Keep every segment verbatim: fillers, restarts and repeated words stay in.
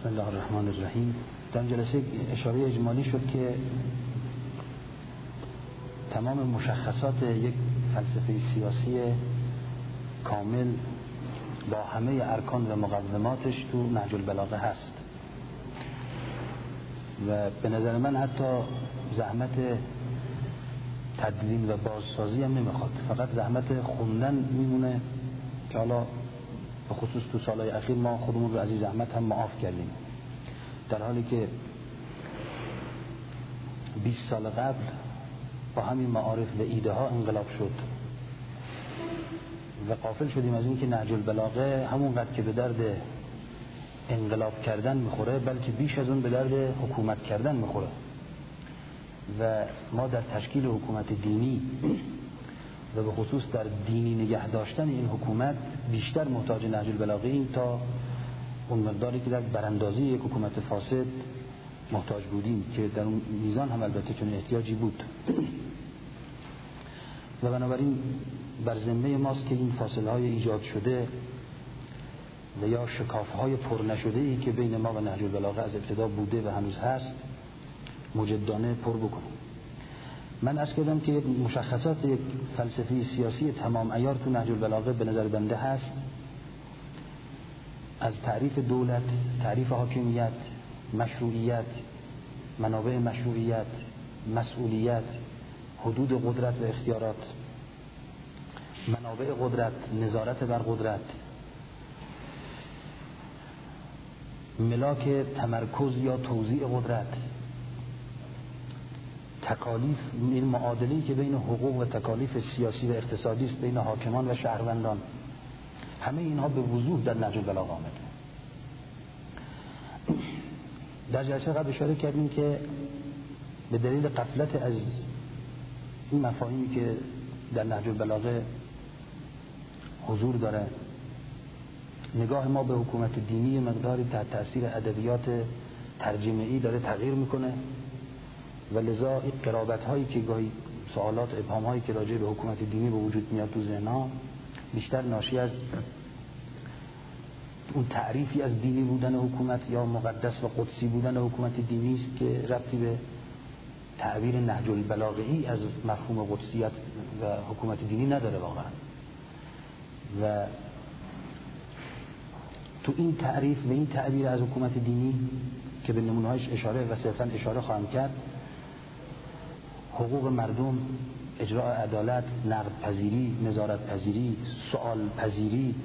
بسم الله الرحمن الرحیم. در جلسه اشاره اجمالی شد که تمام مشخصات یک فلسفه سیاسی کامل با همه ارکان و مقوماتش تو نهج البلاغه هست و به نظر من حتی زحمت تدوین و بازسازی هم نمیخواد، فقط زحمت خوندن میمونه که حالا به خصوص تو سالهای اخیر ما خودمون رو از این زحمت هم معاف کردیم، در حالی که بیست سال قبل با همین معارف و ایده ها انقلاب شد و غافل شدیم از این که نهج البلاغه همونقدر که به درد انقلاب کردن میخوره بلکه بیش از اون به درد حکومت کردن میخوره و ما در تشکیل حکومت دینی و به خصوص در دینی نگه داشتن این حکومت بیشتر محتاج نهج البلاغه ایم تا اون مقداری که در براندازی یک حکومت فاسد محتاج بودیم که در اون میزان هم البته چون احتیاجی بود و بنابراین بر ذمه ماست که این فاصله های ایجاد شده و یا شکافه های پر نشده ای که بین ما و نهج البلاغه از ابتدا بوده و هنوز هست مجدانه پر بکنیم. من عرض کردم که مشخصات یک فلسفه سیاسی تمام عیار تو نهج البلاغه به نظر بنده هست، از تعریف دولت، تعریف حاکمیت، مشروعیت، منابع مشروعیت، مسئولیت، حدود قدرت و اختیارات، منابع قدرت، نظارت بر قدرت، ملاک تمرکز یا توزیع قدرت، تکالیف، این معادله‌ای که بین حقوق و تکالیف سیاسی و اقتصادی است بین حاکمان و شهروندان، همه اینها به وضوح در نهج البلاغه آمده. در جلسه قبل اشاره کردیم که به دلیل غفلت از این مفاهیمی که در نهج البلاغه حضور داره، نگاه ما به حکومت دینی مقداری تحت تأثیر ادبیات ترجمه‌ای داره تغییر میکنه و لذا این قرابت هایی که گاهی سوالات ابهام هایی که راجع به حکومت دینی به وجود میاد تو ذهن‌ها بیشتر ناشی از اون تعریفی از دینی بودن حکومت یا مقدس و قدسی بودن حکومت دینی است که ربطی به تعبیر نهج البلاغه‌ای از مفهوم قدسیت و حکومت دینی نداره واقعا. و تو این تعریف و این تعبیر از حکومت دینی که به نمونه‌هایش اشاره و صرفاً اشاره خواهم کرد، حقوق مردم، اجراء عدالت، نقد پذیری، نظارت پذیری، سؤال پذیری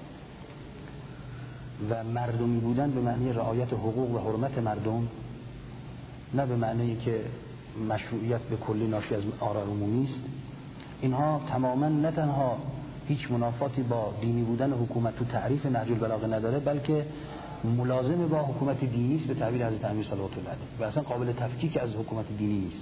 و مردمی بودن به معنی رعایت حقوق و حرمت مردم، نه به معنی که مشروعیت به کلی ناشی از آراء عمومی است، اینها تماماً نه تنها هیچ منافاتی با دینی بودن حکومت تو تعریف نهج البلاغه نداره بلکه ملازم با حکومت دینی است به تعبیر حضرت امیر صلوات الله علیه و اصلا قابل تفکیک از حکومت دینی نیست.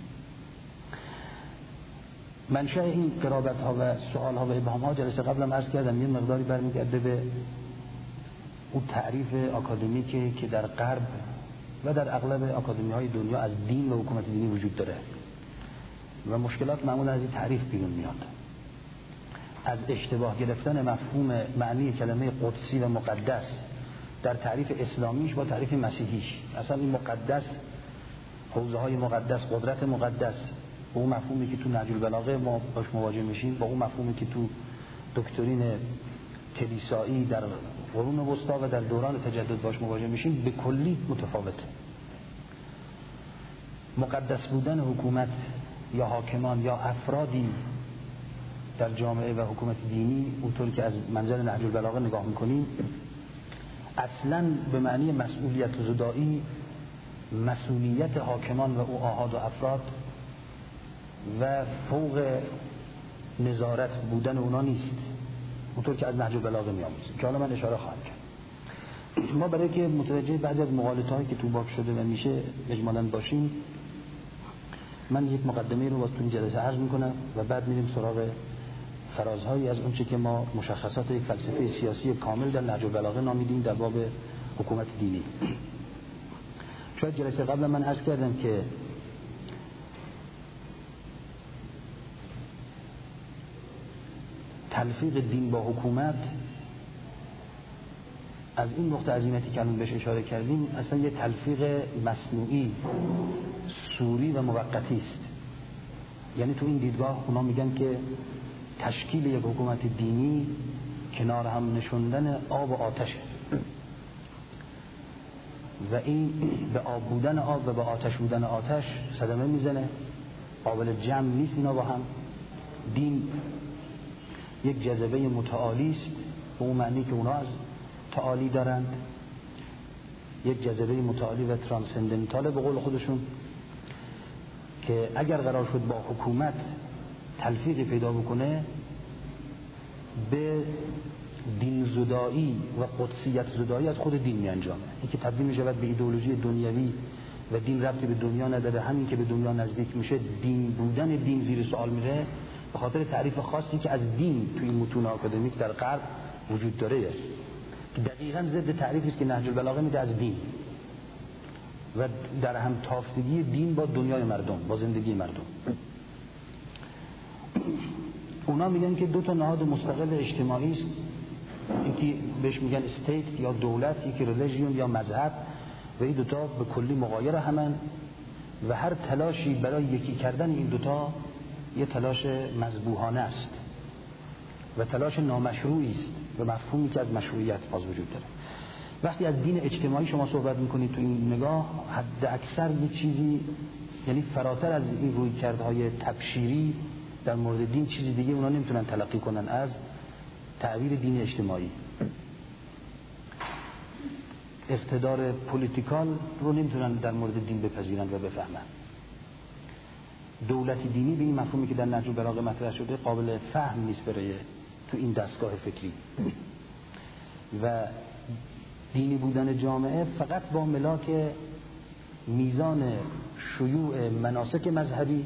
منشأ این قرابت ها و سوال ها و ابهام ها جلسه قبلم عرض کردم یه مقداری برمیگرده به اون تعریف آکادمیکی که در غرب و در اغلب آکادمی های دنیا از دین و حکومت دینی وجود داره و مشکلات معمولا از این تعریف بیرون میاد، از اشتباه گرفتن مفهوم معنی کلمه قدسی و مقدس در تعریف اسلامیش با تعریف مسیحیش. اصلا این مقدس، حوزه های مقدس، قدرت مقدس، با اون مفهومی که تو نهج البلاغه ما باش مواجه میشیم، با اون مفهومی که تو دکترین کلیسایی در قرون وسطا و در دوران تجدد باش مواجه میشیم به کلی متفاوته. مقدس بودن حکومت یا حاکمان یا افرادی در جامعه و حکومت دینی اونطوری که از منظر نهج البلاغه نگاه میکنیم اصلاً به معنی مسئولیت زدایی، مسئولیت حاکمان و او آحاد و افراد و فوق نظارت بودن اونا نیست، اونطور که از نهج البلاغه میآموزیم که حالا من اشاره خواهم کرد. ما برای که متوجه بعضی از مغالطه‌هایی که تو باب شده و میشه اجمالاً باشیم، من یک مقدمه رو واسه این جلسه عرض میکنم و بعد میریم سراغ فرازهایی از اون چه که ما مشخصات یک فلسفه سیاسی کامل در نهج البلاغه نامیدیم در باب حکومت دینی. شاید جلسه قبل من عرض کردم که تلفیق دین با حکومت از این نقطه عظیمتی که الان بهش اشاره کردیم اصلا یه تلفیق مصنوعی صوری و موقتی است. یعنی تو این دیدگاه اونا میگن که تشکیل یک حکومت دینی کنار هم نشوندن آب و آتشه و این به آب بودن آب و به آتش بودن آتش صدمه میزنه، قابل جمع نیست اینا با هم. دین یک جذبه متعالی است به اون معنی که اونا از تعالی دارند، یک جذبه متعالی و ترانسندنتال به قول خودشون، که اگر قرار شد با حکومت تلفیقی پیدا بکنه به دین زدایی و قدسیت زدایی از خود دین می انجامه. این که تبدیل می شود به ایدئولوژی دنیوی و دین ربطی به دنیا نداره، همین که به دنیا نزدیک میشه دین بودن دین زیر سوال میره به خاطر تعریف خاصی که از دین توی متون آکادمیک در غرب وجود داره است که دقیقاً ضد تعریفی است که نهج البلاغه میده از دین و در هم تافتگی دین با دنیای مردم، با زندگی مردم. اونا میگن که دو تا نهاد مستقل اجتماعی است، یکی بهش میگن استیت یا دولت، یکی ریلیژیون یا مذهب، و این دوتا به کلی مغایر همن و هر تلاشی برای یکی کردن این دوتا یه تلاش مذبوحانه است و تلاش نامشروعی است و مفهومی که از مشروعیت باز وجود داره. وقتی از دین اجتماعی شما صحبت میکنید تو این نگاه، حد اکثر یه چیزی، یعنی فراتر از این رویکردهای تبشیری در مورد دین چیزی دیگه اونا نمیتونن تلقی کنن از تعبیر دین اجتماعی. اقتدار پولیتیکال رو نمیتونن در مورد دین بپذیرن و بفهمن. دولت دینی به این مفهومی که در نهج البلاغه مطرح شده قابل فهم نیست برای تو این دستگاه فکری و دینی بودن جامعه فقط با ملاک میزان شیوع مناسک مذهبی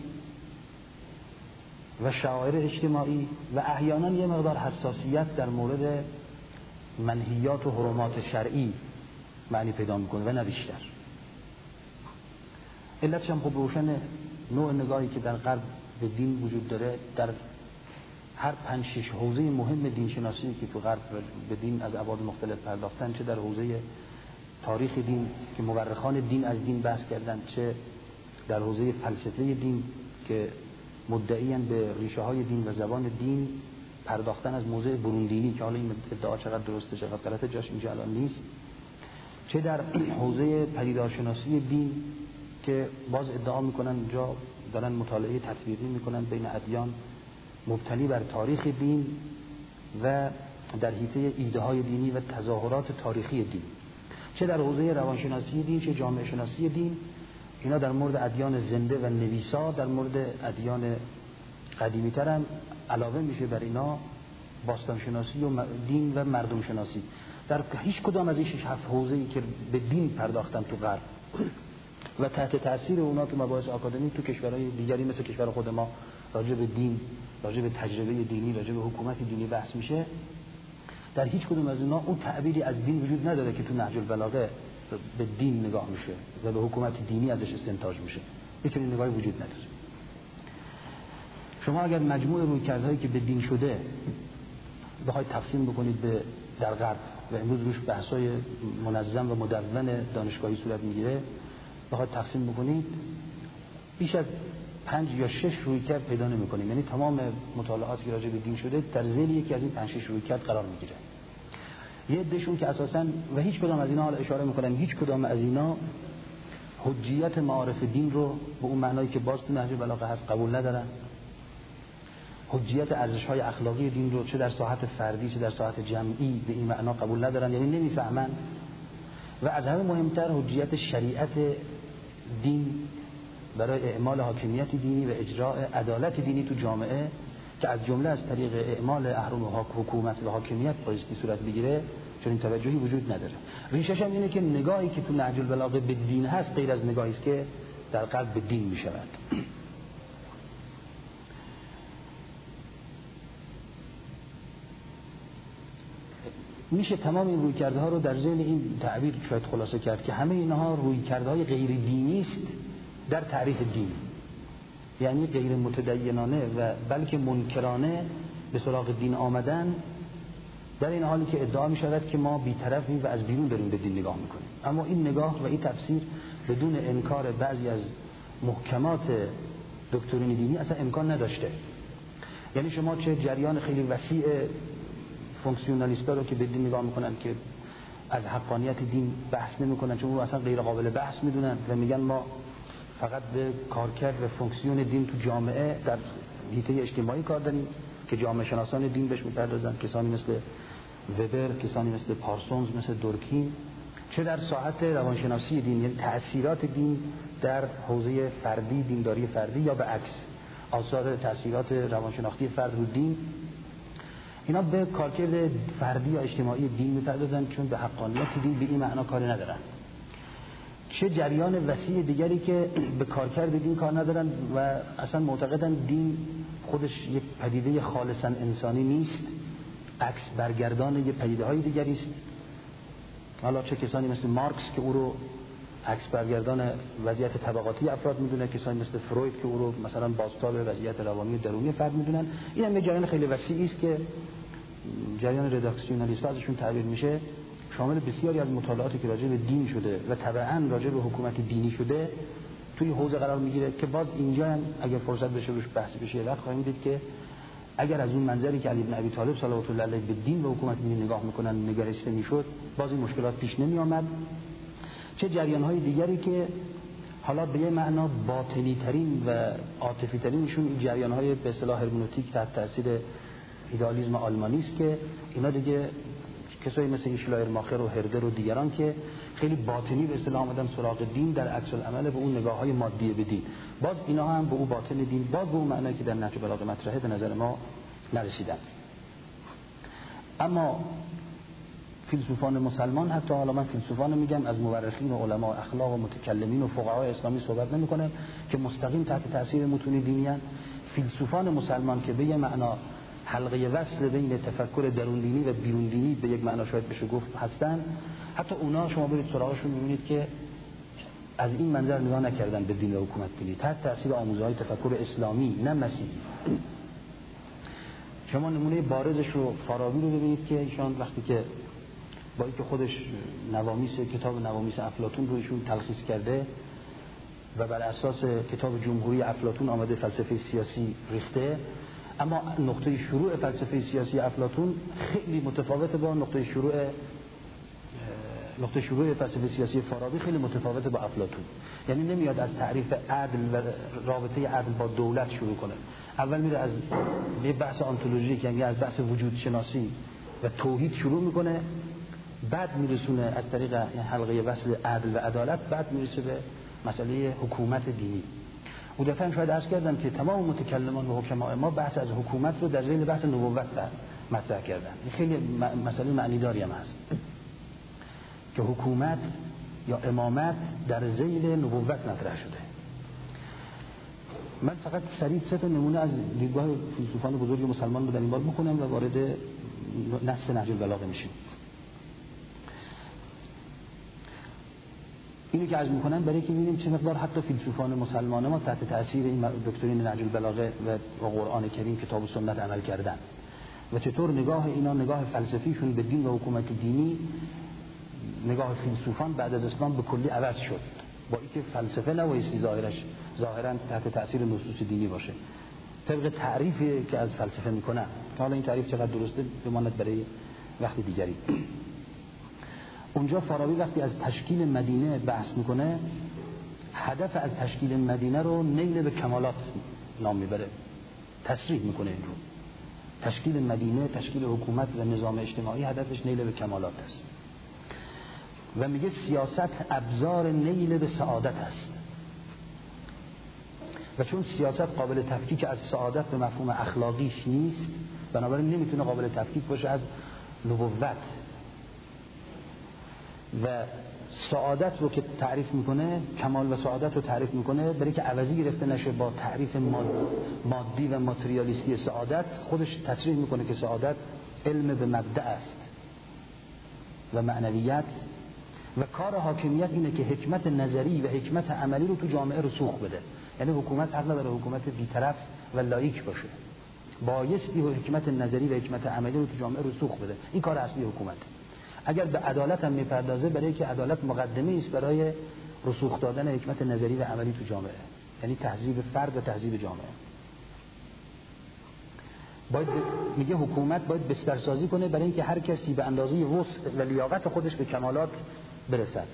و شعائر اجتماعی و احیانا یه مقدار حساسیت در مورد منهیات و حرمات شرعی معنی پیدا میکنه و نه بیشتر. علتش هم خب روشن، نوع نگاهی که در غرب به دین وجود داره. در هر پنج شش حوزه مهم دینشناسی که تو غرب به دین از ابعاد مختلف پرداختن، چه در حوزه تاریخ دین که مورخان دین از دین بحث کردن، چه در حوزه فلسفه دین که مدعیان به ریشه های دین و زبان دین پرداختن از موضع برون دینی که حالا این ادعا چقدر درسته چقدر غلطه جاش اینجا الان نیست، چه در حوزه پدیدارشناسی دین که باز ادعا میکنن اینجا دارن مطالعه تطبیقی میکنن بین ادیان مبتنی بر تاریخ دین و در حیطه ایده های دینی و تظاهرات تاریخی دین، چه در حوزه روانشناسی دین چه جامعه شناسی دین. اینا در مورد ادیان زنده و نویسا، در مورد ادیان قدیمی تر هم علاوه میشه بر اینا باستان شناسی و دین و مردم شناسی. در هیچ کدام از این شش هفت حوزه‌ای که به دین پرداختن تو غرب و تحت تاثیر اونا تو مباحث آکادمی تو کشورهای دیگری مثل کشور خود ما راجع به دین، راجع به تجربه دینی، راجع به حکومت دینی بحث میشه، در هیچ کدوم از اونا اون تعبیری از دین وجود نداره که تو نهج البلاغه به دین نگاه میشه و به حکومت دینی ازش استنتاج میشه. هیچ چنین نگاهی وجود نداره. شما اگر مجموع رویکردهایی که به دین شده بخواید تقسیم بکنید به در غرب و امروز روش بحث‌های منظم و مدون دانشگاهی صورت میگیره، بخواید تقسیم بکنید بیش از پنج یا شش رویکرد پیدا نمی‌کنیم. یعنی تمام مطالعاتی که راجع به دین شده در ذیل یکی از این پنج شش رویکرد قرار میگیره. یه عده‌شون که اساساً و هیچ کدام از اینا حالا اشاره می‌کنم هیچ کدام از اینا حجیت معارف دین رو به اون معنایی که باز تو نهج البلاغه هست قبول ندارن. حجیت ارزش‌های اخلاقی دین رو چه در ساحت فردی چه در ساحت جمعی به این معنا قبول ندارن، یعنی نمیفهمن. و از همه مهمتر حجیت شریعت دین برای اعمال حاکمیت دینی و اجراء عدالت دینی تو جامعه که از جمله از طریق اعمال احرام حکومت و حاکمیت بایستی صورت بگیره، چون این توجهی وجود نداره. ریشش هم اینه که نگاهی که تو نهج البلاغه به دین هست غیر از نگاهی است که در قلب به دین میشود. میشه تمام این رویکردها رو در ذهن این تعبیر شاید خلاصه کرد که همه اینها رویکردهای غیر دینی است در تعریف دین، یعنی غیر متدینانه و بلکه منکرانه به سراغ دین آمدن در این حالی که ادعا می شود که ما بی‌طرفیم و از بیرون داریم به دین نگاه میکنیم. اما این نگاه و این تفسیر بدون انکار بعضی از محکمات دکترین دینی اصلا امکان نداشته. یعنی شما چه جریان خیلی وسیع فونکسیونالیستا رو که به دین نگاه میکنن که از حقانیت دین بحث نمیکنن چون اون اصلا غیر قابل بحث میدونن و میگن ما فقط به کارکرد و فونکسیون دین تو جامعه در حیطه اجتماعی کار داریم که جامعه شناسان دین بهش میپردازن، کسانی مثل وبر، کسانی مثل پارسونز، مثل دورکین، چه در ساحت روانشناسی دین، یعنی تأثیرات دین در حوزه فردی، دینداری فردی، یا به عکس آثار تأثیرات روانشناختی فرد رو دین. اینا به کارکرد فردی یا اجتماعی دین میپردازن چون به حقانیت دین به این معنا کاری ندارن. چه جریان وسیع دیگری که به کارکرد دین کار ندارن و اصلا معتقدن دین خودش یک پدیده خالصا انسانی نیست، عکس برگردان یک پدیده های دیگری است. حالا چه کسانی مثل مارکس که او رو عکس برگردان وضعیت طبقاتی افراد میدونه، کسانی مثل فروید که او رو مثلا بازتاب وضعیت روانی درونی فرد میدونن. این هم یک جریان خیلی وسیعی است که جریان رداکسیونالیست ازشون تعبیر میشه، شامل بسیاری از مطالعاتی که راجع به دین شده و طبعاً راجع به حکومت دینی شده توی حوزه قرار میگیره که باز اینجا هم اگر فرصت بشه روش بحث بشه وقت خواهیم دید که اگر از اون منظری که علی بن ابی طالب صلوات الله علیه به دین و حکومت دینی نگاه میکنن نگرشته میشد، باز این مشکلات پیش نمی آمد. چه جریان‌های دیگری که حالا به یه معنا باطنی ترین و عاطفی ترینشون این جریان‌های به اصطلاح هرمنوتیک تحت تاثیر ایدئالیسم آلمانی است که اینا دیگه کسایی مثل شلایرماخر و هردر و دیگران که خیلی باطنی به اصطلاح آمدن سراغ دین در عکس العمل به اون نگاه‌های مادی به دین، باز اینا هم به اون باطن دین باز به اون معنی که در نهج بلاغه مطرحه به نظر ما نرسیدن. اما فیلسوفان مسلمان، حتی حالا من فیلسوفان میگم، از مورخین و علما اخلاق و متکلمین و فقهای اسلامی صحبت نمی‌کنه که مستقیم تحت تاثیر متون دینی ان، فیلسوفان مسلمان که به یه معنا حلقه وصل بین تفکر درون دینی و بیرون دینی به یک معنا شاید بشه گفت هستن، حتی اونا شما برید سراغشون می‌بینید که از این منظر نگاه نکردن به دین و حکومت دینی، تحت تاثیر آموزه‌های تفکر اسلامی نه مسیحی. شما نمونه بارزش رو فارابی رو ببینید که ایشان وقتی که با اینکه خودش نوامیس کتاب نوامیس افلاطون رو ایشون تلخیص کرده و بر اساس کتاب جمهوری افلاطون آمده فلسفه سیاسی ریخته، اما نقطه شروع فلسفه سیاسی افلاطون خیلی متفاوته با نقطه شروع نقطه شروع فلسفه سیاسی فارابی خیلی متفاوته با افلاطون. یعنی نمیاد از تعریف عدل و رابطه عدل با دولت شروع کنه، اول میره از یه بحث آنتولوژیک، یعنی از بحث وجود شناسی و توحید شروع میکنه، بعد میرسونه از طریق حلقه وصل عدل و عدالت بعد میرسه به مسئله حکومت دینی. و دفعه شاید عرض کردم که تمام متکلمان و حکماء ما بحث از حکومت رو در ذیل بحث نبوت مطرح کردن. این خیلی مسئله معنیداری هم هست که حکومت یا امامت در ذیل نبوت مطرح شده. من فقط سریع سه تا نمونه از دیدگاه فیلسوفان بزرگ مسلمان رو در این باب می‌کنم و وارد نص نهج البلاغه میشیم. اینو که عرض می‌کنم برای که ببینیم چه مقدار حتی فیلسوفان مسلمان ما تحت تاثیر این دکترین نهج البلاغه و قرآن کریم کتاب و سنت عمل کردن و چطور نگاه اینا، نگاه فلسفیشون به دین و حکومت دینی، نگاه فیلسوفان بعد از اسلام به کلی عوض شد، با اینکه فلسفه نبایستی ظاهرش ظاهرا تحت تاثیر نصوص دینی باشه، طبق تعریفی که از فلسفه میکنن. حالا این تعریف چقدر درسته بماند برای وقت دیگری. اونجا فارابی وقتی از تشکیل مدینه بحث میکنه، هدف از تشکیل مدینه رو نیل به کمالات نام میبره، تصریح میکنه این رو. تشکیل مدینه، تشکیل حکومت و نظام اجتماعی هدفش نیل به کمالات است و میگه سیاست ابزار نیل به سعادت است و چون سیاست قابل تفکیک از سعادت به مفهوم اخلاقیش نیست، بنابراین نمیتونه قابل تفکیک باشه از نبوت. و سعادت رو که تعریف میکنه، کمال و سعادت رو تعریف میکنه، برای که عوضی گرفته نشه با تعریف مادی و ماتریالیستی سعادت، خودش تصریح میکنه که سعادت علم به مبدأ است و معنویت، و کار حاکمیت اینه که حکمت نظری و حکمت عملی رو تو جامعه رسوخ بده. یعنی حکومت حق نداره حکومت بی‌طرف و لاییک باشه، بایستی و حکمت نظری و حکمت عملی رو تو جامعه رسوخ بده. این کار اصلی حکومت. اگر به عدالت هم میپردازه، برای که عدالت مقدمه است برای رسوخ دادن حکمت نظری و عملی تو جامعه، یعنی تهذیب فرد و تهذیب جامعه. باید میگه حکومت باید بسترسازی کنه برای اینکه هر کسی به اندازه وسع و لیاقت خودش به کمالات برسد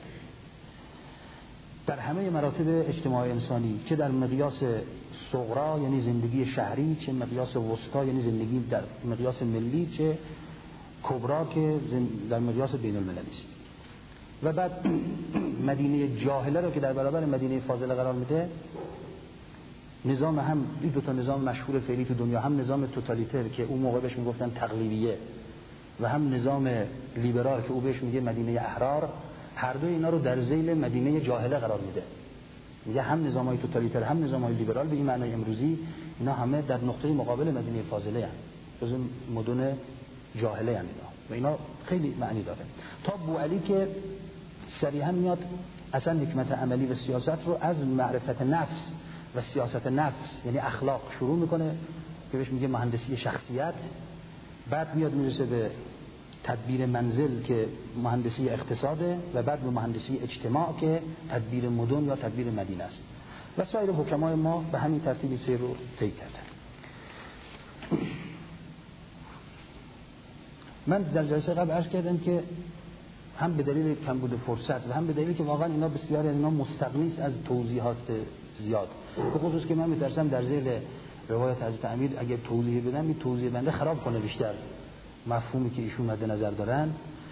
در همه مراتب اجتماعی انسانی، چه در مقیاس صغرا یعنی زندگی شهری، چه مقیاس وسطا یعنی زندگی در مقیاس ملی، چه کبرا که در مقیاس بین المللی است. و بعد مدینه جاهله رو که در برابر مدینه فاضله قرار میده، نظام هم این دو تا نظام مشهور فعلی تو دنیا، هم نظام توتالیتر که اون موقع بهش میگفتن تقلیبیه و هم نظام لیبرال که او بهش میگه مدینه احرار، هر دو اینا رو در ذیل مدینه جاهله قرار میده. میگه هم نظامای توتالیتر هم نظامای لیبرال به این معنای امروزی اینا همه در نقطه مقابل مدینه فاضله هستند، جزو مدن جاهله هستند اینا و اینا خیلی معنی داره. تا بوعلی که صریحا میاد اصلا حکمت عملی و سیاست رو از معرفت نفس و سیاست نفس یعنی اخلاق شروع میکنه که بهش میگه مهندسی شخصیت، بعد میاد میرسه به تدبیر منزل که مهندسی اقتصاده و بعد به مهندسی اجتماع که تدبیر مدن یا تدبیر مدینه است و سایر حکمای ما به همین ترتیب سیر رو طی کردن. من در جلسه قبل عرض کردم که هم به دلیل کمبود فرصت و هم به دلیل که واقعا اینا بسیار اینا مستغنی است از توضیحات زیاد، به خصوص که من میترسم در ذیل روایت حضرت امیر اگر توضیح بدم این توضیح بنده خراب کنه بیشتر مفهومی که ایشون مد نظر دارن.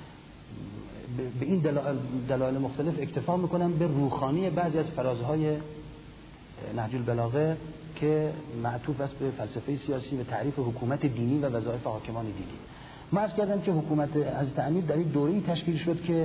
به این دلایل, دلایل مختلف اکتفا میکنم به روخانی بعضی از فرازهای نهج البلاغه که معطوف است به فلسفه سیاسی و تعریف حکومت دینی و وظایف حاکمان دینی. من عرض کردم که حکومت حضرت امیر در این دوره‌ای تشکیل شد که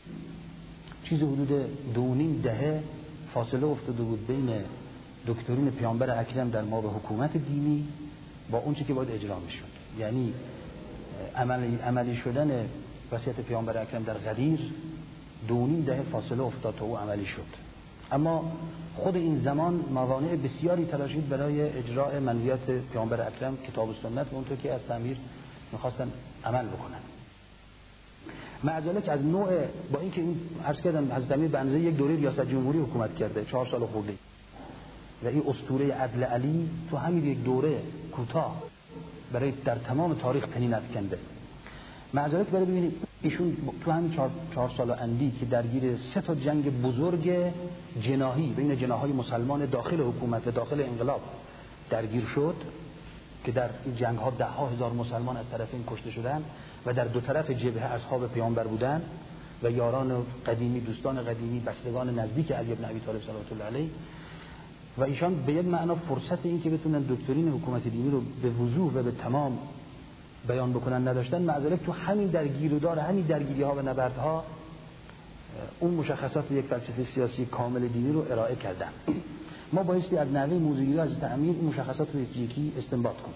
چیز حدود دو و نیم دهه فاصله افتاده بود بین دکترین پیامبر اکرم در مورد حکومت دینی با اون چیزی که باید اجرا میشد، یعنی عملی عملی شدن وصیت پیامبر اکرم در غدیر دو و نیم دهه فاصله افتاد تا او عملی شد. اما خود این زمان موانع بسیاری تراشید برای اجرای منویات پیامبر اکرم کتاب و سنت و اونطور که از تعمیر میخواستن عمل بکنن. معذالک از نوع با اینکه این عرض کردم حضرت امیر به اندازه یک دوره ریاست جمهوری حکومت کرده، چهار سال خورده و این اسطوره عدل علی تو همین یک دوره کوتاه برای در تمام تاریخ پنین افکنده. معذالک برای ببینید ایشون تو همین چهار, چهار سال اندی که درگیر سه تا جنگ بزرگ جناحی بین جناحهای مسلمان داخل حکومت و داخل انقلاب درگیر شد که در این جنگ ها ده ها هزار مسلمان از طرفین کشته شدند و در دو طرف جبهه اصحاب پیامبر بودند و یاران قدیمی، دوستان قدیمی، بستگان نزدیک علی بن ابی طالب صلوات الله علیه، و ایشان به یک معنا فرصت این که بتونن دکترین حکومت دینی رو به وضوح و به تمام بیان بکنن نداشتن. معذالک تو همین درگیرودار همین درگیری ها و نبردها اون مشخصات یک فلسفه سیاسی کامل دینی رو ارائه کردن. ما بایستی از نحوه موضوعی از تعمیر این مشخصات رو یکی یکی استنباط کنیم.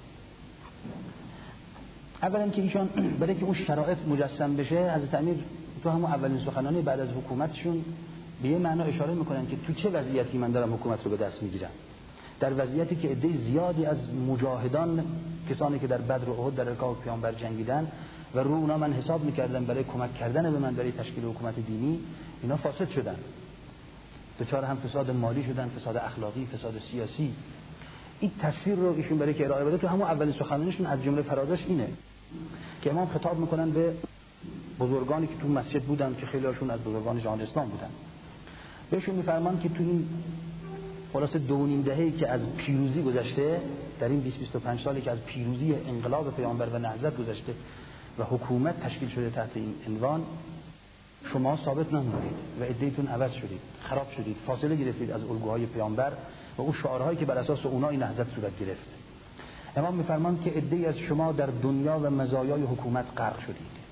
اولا که ایشان برای که اون شرایط مجسم بشه، حضرت امیر تو همون اولین سخنرانی بعد از حکومتشون به یه معنا اشاره میکنن که تو چه وضعیتی من دارم حکومت رو به دست میگیرم. در وضعیتی که عده زیادی از مجاهدان، کسانی که در بدر و احد در رکاب پیامبر جنگیدن و رو اونا من حساب میکردم برای کمک کردن به من برای تشکیل حکومت دینی، اینا فاسد شدن، دچار هم فساد مالی شدن، فساد اخلاقی، فساد سیاسی. این تصویر رو ایشون برای که ارائه بده تو همون اولین سخنرانیشون از جمله فرازش اینه که امام خطاب میکنن به بزرگانی که تو مسجد بودن که خیلی هاشون از بزرگان جهان اسلام بودن. بهشون میفرمان که تو این خلاصه دو نیم دهه‌ای که از پیروزی گذشته، در این بیست بیست و پنج سالی که از پیروزی انقلاب پیامبر و نهضت گذشته و حکومت تشکیل شده تحت این عنوان، شما ثابت نمونید و عده‌تون عوض شدید، خراب شدید، فاصله گرفتید از الگوهای پیامبر و اون شعارهایی که بر اساس اونها این نهضت صورت گرفت. امام میفرمان که عده‌ای از شما در دنیا و مزایای حکومت غرق شدید.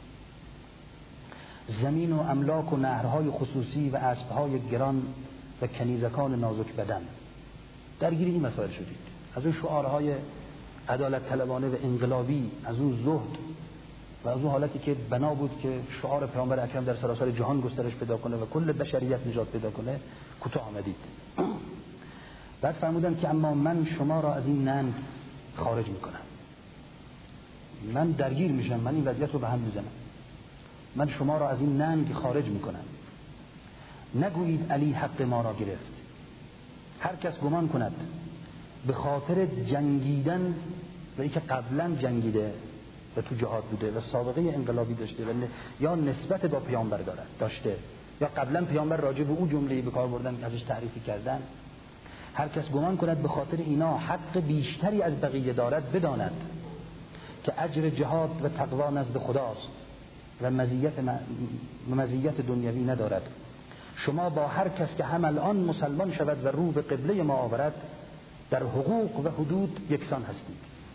زمین و املاک و نهرهای خصوصی و اسبهای گران و کنیزکان نازک بدن درگیری این مسائل شدید. از اون شعارهای عدالت طلبانه و انقلابی، از اون زهد و از اون حالتی که بنا بود که شعار پیامبر اکرم در سراسر جهان گسترش پیدا کنه و کل بشریت نجات پیدا کنه، کوتاه آمدید. بعد فرمودن که اما من شما را از این ننگ خارج میکنم، من درگیر میشم، من این وضعیت رو به هم میزنم، من شما را از این ننگ خارج میکنم. نگویید علی حق ما را گرفت. هر کس گمان کند به خاطر جنگیدن و اینکه قبلا جنگیده و تو جهاد بوده و سابقه انقلابی داشته و یا نسبت با پیامبر دارد داشته یا قبلا پیامبر راجع به او جمله‌ای به کار بردن ازش تعریفی کردن، هر کس گمان کند به خاطر اینا حق بیشتری از بقیه دارد، بداند که اجر جهاد و تقوا نزد خداست و مزیت مزیت دنیوی ندارد. شما با هر کس که هم الان مسلمان شود و رو به قبله ما آورد در حقوق و حدود یکسان هستید.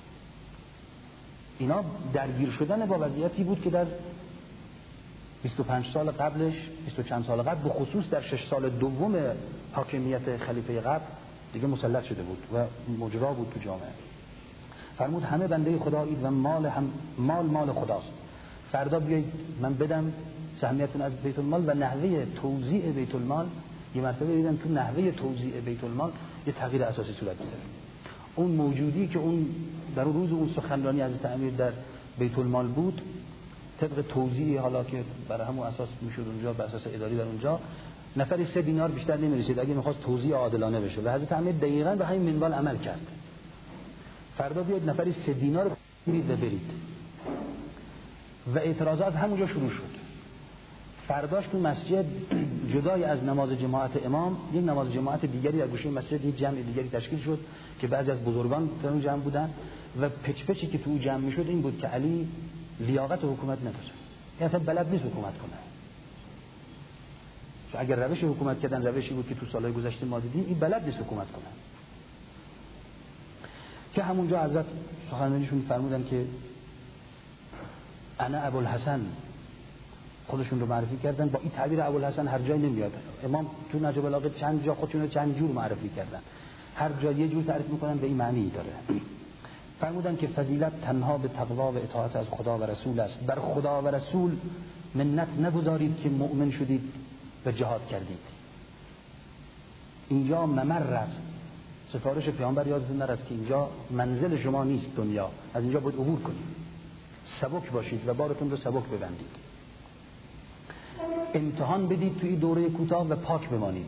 اینا درگیر شدن با وضعیتی بود که در بیست و پنج سال قبلش، بیست و چند سال قبل، به خصوص در شش سال دوم حاکمیت خلیفه قبل دیگه مسلط شده بود و مجرا بود تو جامعه. فرمود همه بنده خدایید و مال هم مال مال خداست. فردا بیایید من بدم سهمیتون از بیت المال. و نحوه توزیع بیت المال، یه مرتبه دیدم تو نحوه توزیع بیت المال یه تغییر اساسی صورت گرفت. اون موجودی که اون در اون روز اون سخنرانی حضرت امیر در بیت المال بود، طبق توزیع حالا که برای همون اساس میشد اونجا، بر اساس اداری در اونجا نفری سه دینار بیشتر نمیرسید اگه میخواست توزیع عادلانه بشه و حضرت امیر دقیقاً به همین منوال عمل کرد. فردا بیاید نفری سه دینار بگیرید و برید. و اعتراضات همونجا شروع شد. فرداش تو مسجد جدای از نماز جماعت امام یک نماز جماعت دیگری در گوشه مسجد، یک جمع دیگری تشکیل شد که بعضی از بزرگان در اون جمع بودن و پچ پچی که تو جمع میشد این بود که علی لیاقت حکومت نداره، یعنی اصلا بلد نیست حکومت کنه. چون اگر روش حکومت کردن روشی بود که تو سالهای گذشته ما دیدیم، این بلد نیست حکومت کنه. که همونجا حضرت سخنرانیشون فرمودن که انا ابوالحسن، خودشون رو معرفی کردن. با این تعبیر ابوالحسن هر جای نمیاد. امام تو نهج البلاغه چند جا خودشون رو چند جور معرفی کردن، هر جا یه جور تعریف میکنن به این معنی داره. فرمودن که فضیلت تنها به تقوا و اطاعت از خدا و رسول است. بر خدا و رسول منت نگذارید که مؤمن شدید و جهاد کردید. اینجا ممر است، سفارش پیامبر یادتون نره که اینجا منزل شما نیست، دنیا از اینجا باید عبور کنید. سبک باشید و بارتون رو سبک ببندید. امتحان بدید توی دوره کوتاه و پاک بمانید.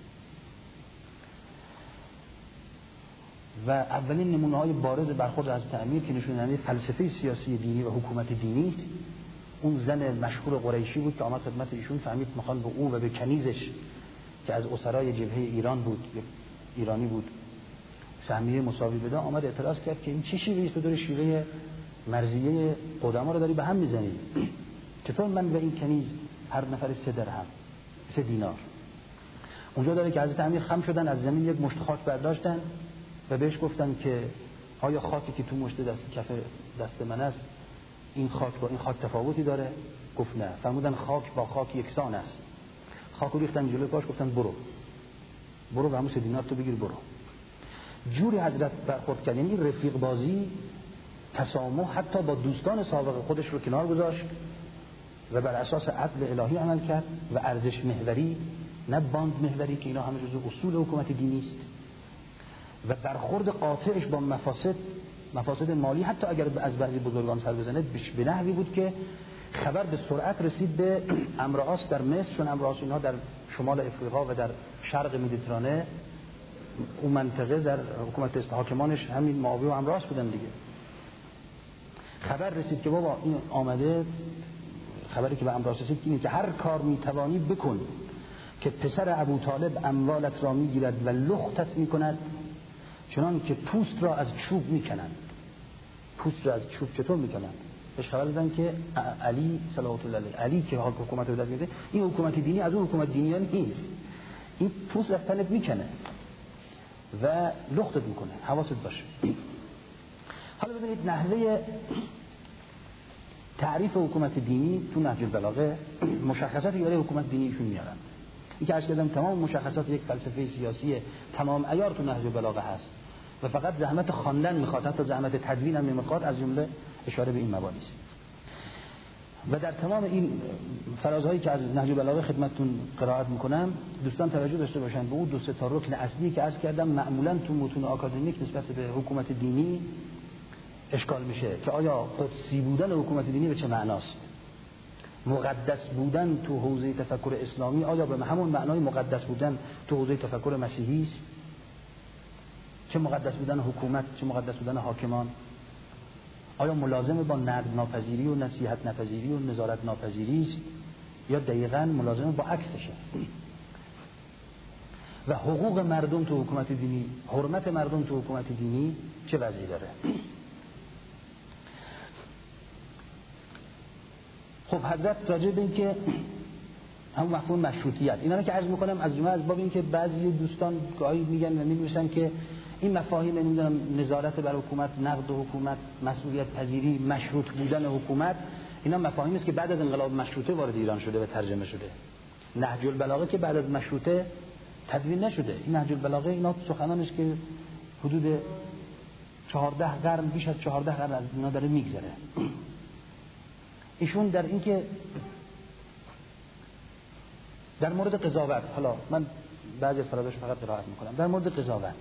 و اولین نمونه های بارز برخورد از امیر که نشون دهنده فلسفه سیاسی دینی و حکومت دینی است، اون زن مشهور قریشی بود که آمد خدمت ایشون، فهمید میخوان به او و به کنیزش که از اسرای جبهه ایران بود، ایرانی بود، سهمیه مساوی بده. آمد اعتراض کرد که این چه شیوهی است؟ تو داری شیوه مرضیه قدما رو داری به هم میزنی. چطور من و این کنیز هر نفر سه درهم، سه دینار؟ اونجا داره که حضرت امیر خم شدن، از زمین یک مشت خاک برداشتن و بهش گفتن که آیا خاکی که تو مشت دست کف دست من است این خاک با این خاک تفاوتی داره؟ گفت نه. فرمودن خاک با خاک یکسان است. خاک رو ریختن جلوی پاش، گفتن برو برو و همون سه دینار تو بگیر برو. جوری حضرت برخورد کرد، یعنی این رفیق بازی، تسامح، حتی با دوستان سابق خودش رو کنار گذاشت و بر اساس عدل الهی عمل کرد و ارزش محوری، نه باند محوری که اینا همه جزو اصول حکومت دینی است. و برخورد قاطعش با مفاسد مفاسد مالی، حتی اگر از بعضی بزرگان سر بزنه، به نحوی بود که خبر به سرعت رسید به امرآس در مصر، چون امرآس اینها در شمال افریقا و در شرق مدیترانه، اون منطقه در حکومت حاکمانش همین معاویه و امرآس بودن دیگه. خبر رسید که بابا این آمده، خبری که به امرآس رسید اینه که هر کار میتوانی بکن که پسر ابو طالب اموالت را میگیرد و لختت میکند چنان که پوست را از چوب میکنند. پوست را از چوب چطور میکنند؟ بهش خبر دادن که علی صلوات الله علیه، علی که حکومت رو دست میده، این حکومت دینی از اون حکومت دینی نیست، این پوست از تنت میکنه و لختت میکنه، حواست باشه. حالا ببینید نحوه تعریف حکومت دینی تو نهج البلاغه، مشخصاتی برای حکومت دینیشون میارن. این که عرض کردم تمام مشخصات یک فلسفه سیاسی تمام عیار تو نهج البلاغه هست و فقط زحمت خواندن میخواد، حتی زحمت تدوین هم نمیخواد، از جمله اشاره به این مبانی است. و در تمام این فرازهایی که از نهج البلاغه خدمتتون قرائت میکنم، دوستان توجه داشته باشن به اون دو سه تا رکن اصلی که عرض کردم. معمولا تو متون آکادمیک نسبت به حکومت دینی اشکال میشه که آیا قدسی بودن حکومت دینی به چه معناست؟ مقدس بودن تو حوزه تفکر اسلامی آیا به همون معنای مقدس بودن تو حوزه تفکر مسیحی است؟ چه مقدس بودن حکومت، چه مقدس بودن حاکمان؟ آیا ملازم با نقد ناپذیری و نصیحت ناپذیری و نظارت ناپذیری است یا دقیقاً ملازم با عکسشه؟ و حقوق مردم تو حکومت دینی، حرمت مردم تو حکومت دینی چه وضعی داره؟ خب حضرت راجع به این که همون مفهوم مشروطیت اینا رو که عرض میکنم از جمله از باب این که بعضی دوستان گاهی میگن و می‌نویسن که این مفاهیم نمیدونم نظارت بر حکومت، نقد حکومت، مسئولیت پذیری، مشروط بودن حکومت، اینا مفاهیمی است که بعد از انقلاب مشروطه وارد ایران شده و ترجمه شده. نهج البلاغه که بعد از مشروطه تدوین نشده. این نهج البلاغه اینا سخنانش که حدود چهارده قرن، بیش از چهارده قرن از اینا داره میگذره. ایشون در این که در مورد قضاوت، حالا من بعضی از فراداش فقط قرائت میکنم، در مورد قضاوت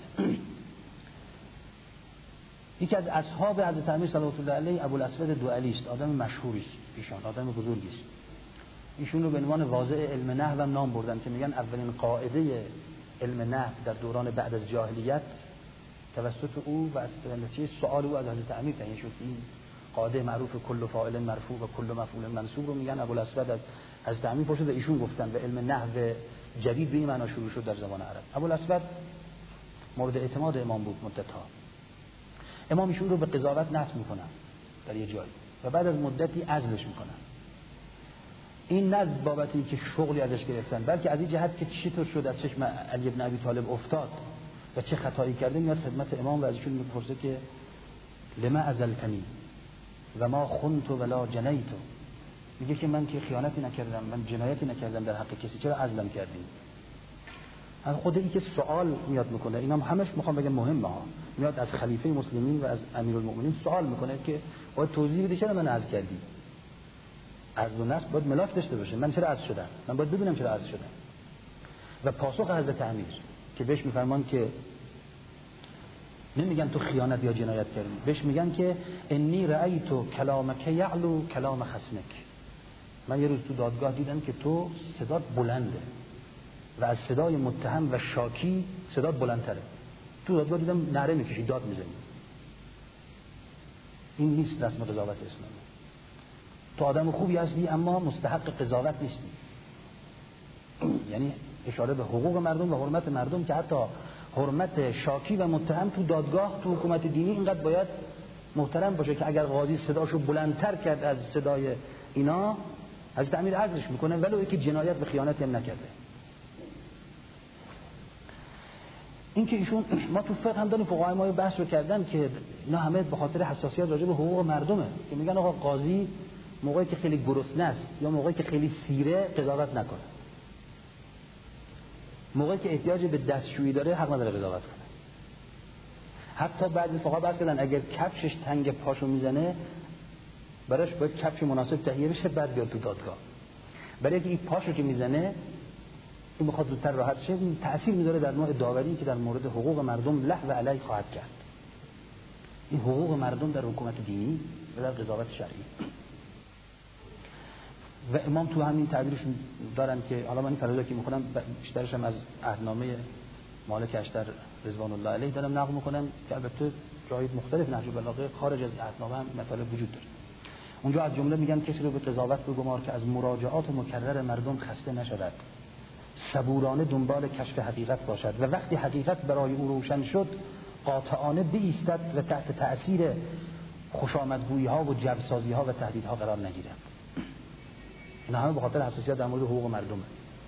یکی از اصحاب حضرت امیر صلوات الله علیه ابوالاسود دوئلی است، آدم مشهوری است، ایشان آدم بزرگی است. ایشون رو به عنوان واضع علم نحو هم نام بردن که میگن اولین قاعده علم نحو در دوران بعد از جاهلیت توسط او و از نتیجه سوال او از حضرت امیر تعیین شد. این قاعده معروف کل فاعل مرفوع و کل مفعول منصوب رو میگن ابوالاسود از حضرت امیر پرسید و ایشون گفتن و علم نحو جدید به این معنا شروع شد در زبان عرب. ابوالاسود مورد اعتماد امام بود مدت‌ها. امام ایشون رو به قضاوت نصب میکنن در یه جایی و بعد از مدتی عزلش میکنن. این نه بابتی که شغلی ازش گرفتن، بلکه از این جهت که چطور شد از چشم علی بن ابی طالب افتاد و چه خطایی کرده، میاد خدمت امام و از ایشون میپرسه که لما ازلتنی و ما خنت ولا جنیت. میگه که من که خیانتی نکردم، من جنایتی نکردم در حق کسی، چرا عزلم کردین؟ خود این که سوال میاد میکنه، اینا هم همش میخوام بگم مهمه ها، میاد از خلیفه مسلمین و از امیرالمومنین سوال میکنه که باید توضیح بده چرا من عزل کردی؟ عزل و نصب باید ملاک داشته باشه. من چرا عزل شدم؟ من باید ببینم چرا عزل شدم. و پاسخ حضرت امیر که بهش میفرمان که نمیگن تو خیانت یا جنایت کردی، بهش میگن که انی رأیت کلامک یعلو کلام خصمک. من یه روز تو دادگاه دیدم که تو صدات بلنده و از صدای متهم و شاکی صدات بلندتره. تو دادگاه دیدم نعره میکشی، داد میزنی. این نیست رسم قضاوت اسلامی. تو آدم خوبی هستی اما مستحق قضاوت نیستی. یعنی اشاره به حقوق مردم و حرمت مردم که حتی حرمت شاکی و متهم تو دادگاه تو حکومت دینی اینقدر باید محترم باشه که اگر قاضی صداشو بلندتر کرد از صدای اینا از تعمیر عزلش میکنه ولو اینکه جنایت و خیانت هم نکرده. این که ایشون ما تو فقه هم داریم، فقهای ما بحث رو کردن که اینا همه به خاطر حساسیت راجع به حقوق مردمه که میگن آقا قاضی موقعی که خیلی گرسنه است یا موقعی که خیلی سیره قضاوت نکنه، موقعی که احتیاج به دستشویی داره حق نداره قضاوت کنه. حتی بعضی فقها بحث کردن اگر کفشش تنگ پاشو میزنه براش باید کفش مناسب تهیه بشه بعد بیاد تو دادگاه. برای اینکه این پاشو که میزنه این بخواد زودتر راحت شه، تأثیر میذاره در نوع داوری که در مورد حقوق مردم له و علیه خواهد کرد. این حقوق مردم در حکومت دینی و در قضاوت شرعی. و امام تو همین تعبیرشون دارن که حالا من این فرضا که میخونم بیشترش هم از عهدنامه مالک اشتر رضوان الله علیه دارم نقل میکنم که البته جای مختلف نهج البلاغه خارج از عهدنامه هم مطالب وجود داره. اونجا از جمله میگن کسی رو به قضاوت بگمار که از مراجعات مکرر مردم خسته نشود، صبورانه دنبال کشف حقیقت باشد و وقتی حقیقت برای او روشن شد قاطعانه بایستد و تحت تأثیر خوشامدگویی ها و جبرسازی ها و تهدیدها قرار نگیرد. اینا همه به خاطر حساسیت در مورد حقوق مردمه.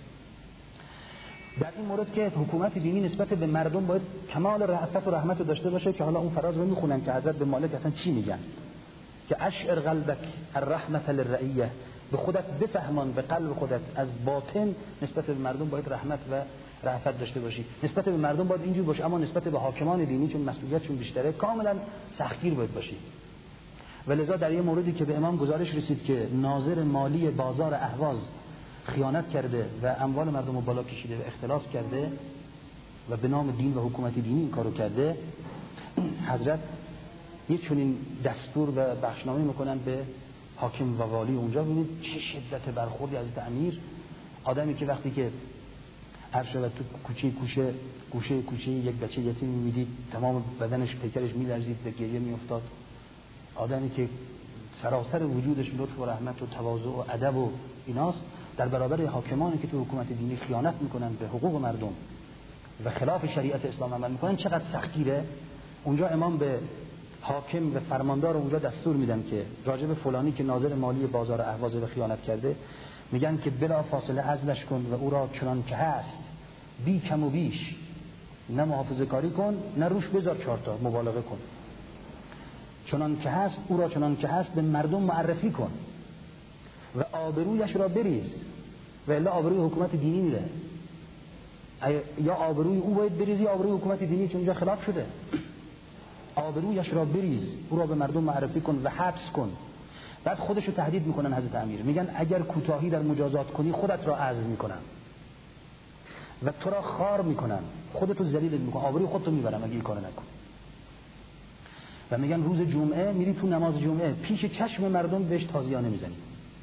در این مورد که حکومت دینی نسبت به مردم باید کمال رأفت و رحمت داشته باشه که حالا اون فراز رو میخونن که حضرت به مالک اصلا چی میگن که اشعر قلبک الرحمت للرعیه، به خودت بفهمان، به قلب خودت از باطن نسبت به مردم باید رحمت و رأفت داشته باشی. نسبت به مردم باید اینجور باشه، اما نسبت به حاکمان دینی چون مسئولیتشون بیشتره کاملا سختگیر باید باشی. ولذا در یه موردی که به امام گزارش رسید که ناظر مالی بازار اهواز خیانت کرده و اموال مردم رو بالا کشیده و اختلاس کرده و به نام دین و حکومت دینی این کارو کرده، حضرت یه چنین دستور و بخشنامه میکنن به حاکم و والی اونجا. ببینید چه شدت برخوردی از امیر، آدمی که وقتی که عرشه و تو کوچه کوچه گوشه کوچه یک بچه یتیم می‌دید تمام بدنش پیکرش می‌لرزید به گریه می‌افتاد، آدمی که سراسر وجودش لطف و رحمت و تواضع و ادب و ایناست، در برابر حاکمانی که تو حکومت دینی خیانت میکنن به حقوق مردم و خلاف شریعت اسلام عمل میکنن چقدر سختگیره. اونجا امام به حاکم و فرماندار اونجا دستور میدن که راجب فلانی که ناظر مالی بازار اهواز و خیانت کرده، میگن که بلا فاصله عزلش کن و او را چنان که هست بی کم و بیش، نه محافظه کاری کن نه روش بذار چهار تا مبالغه کن، چنان که هست او را چنان که هست به مردم معرفی کن و آبرویش را بریز، و الا آبروی حکومت دینی میره. یا آبروی او باید بریزی آبروی حکومت دینی که اونجا خلاف شده. آبرویش را بریز، او را به مردم معرفی کن و حبس کن. بعد خودشو تهدید میکنن حضرت امیر، میگن اگر کوتاهی در مجازات کنی خودت را عزل میکنم و تو را خار میکنم، خودتو ذلیل میکنم، آبروی خودتو میبرم اگه این کارو نکن. و میگن روز جمعه میری تو نماز جمعه پیش چشم مردم بهش تازیانه میزنی،